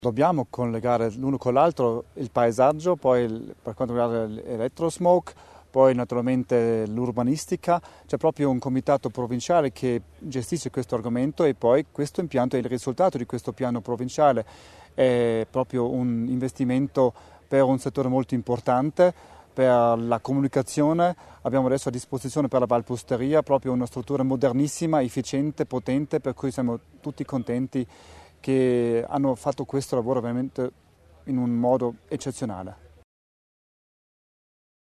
Dobbiamo collegare l'uno con l'altro il paesaggio, poi per quanto riguarda l'elettrosmoke, poi naturalmente l'urbanistica. C'è proprio un comitato provinciale che gestisce questo argomento e poi questo impianto è il risultato di questo piano provinciale. È proprio un investimento per un settore molto importante, per la comunicazione. Abbiamo adesso a disposizione per la Valpusteria proprio una struttura modernissima, efficiente, potente, per cui siamo tutti contenti che hanno fatto questo lavoro veramente in un modo eccezionale.